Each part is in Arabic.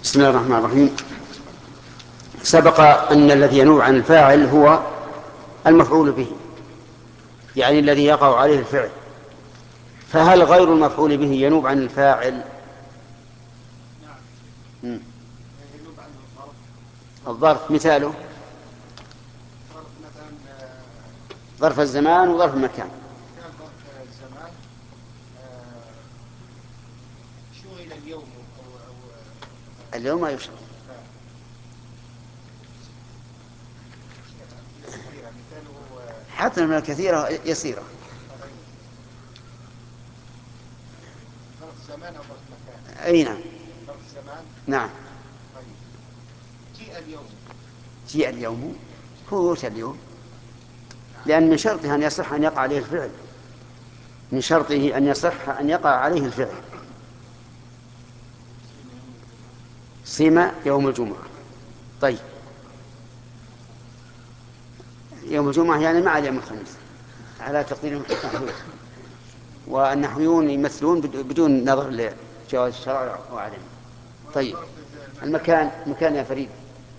بسم الله الرحمن الرحيم. سبق أن الذي ينوب عن الفاعل هو المفعول به، يعني الذي يقع عليه الفعل. فهل غير المفعول به ينوب عن الفاعل؟ نعم، ينوب عنه الظرف مثاله مثلا ظرف الزمان وظرف المكان. كان ظرف الزمان شغل اليوم أو اليوم ما يشغل. مثاله حتى من الكثيرة يسيرة. ظرف زمان أو ظرف مكان. أي نعم. ظرف زمان. نعم. طيب، جيء اليوم. جيء اليوم هو اليوم، لأن من شرطه أن يصح أن يقع عليه الفعل، من شرطه أن يصح أن يقع عليه الفعل. صيم يوم الجمعة. طيب، يوم الجمعة يعني مع اليوم الخميس على تقدير النحويون، والنحويون يمثلون بدون نظر لجواز الشرع وعدمه. طيب، المكان يا فريد.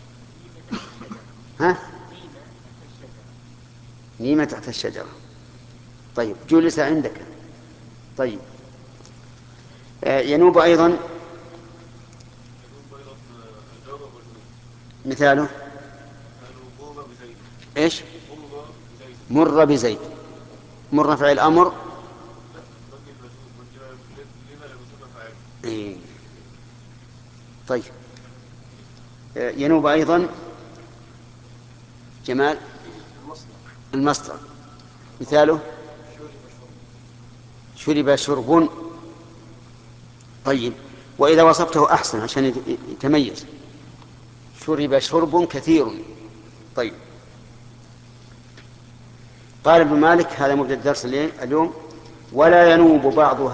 ها؟ نيمة تحت الشجرة. طيب، جلس عندك. طيب، ينوب أيضا مثاله إيش؟ مر بزيد. مر فعل أمر. إيه. طيب، ينوب أيضا جمال المصدر. مثاله شرب شرب. طيب، وإذا وصفته أحسن عشان يتميز. شرب شرب كثير. طيب، قال ابن مالك هذا مبدأ الدرس اليوم: ولا ينوب بعض